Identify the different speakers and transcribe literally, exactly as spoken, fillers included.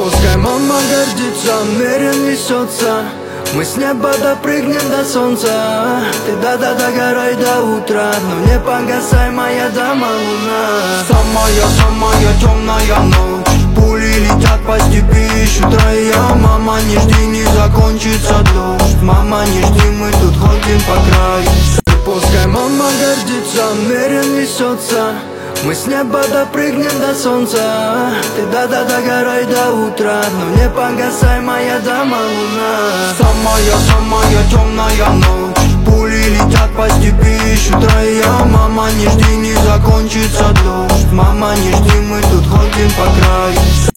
Speaker 1: Пускай мама гордится, уверен несется. Мы с неба допрыгнем до солнца. Ты да-да догорай до утра, но не погасай, моя дама луна. Самая, самая темная ночь, пули летят по степи, ищут рая. Мама, не жди, не закончится дождь. Мама, не жди, мы тут ходим по краю. Пускай мама гордится, уверен несется. Мы с неба допрыгнем до солнца. Ты да-да догорай до утра, но не погасай, моя дама луна. Самая, самая темная ночь, пули летят по степи, ищут рая. Мама, не жди, не закончится дождь. Мама, не жди, мы тут ходим по краю.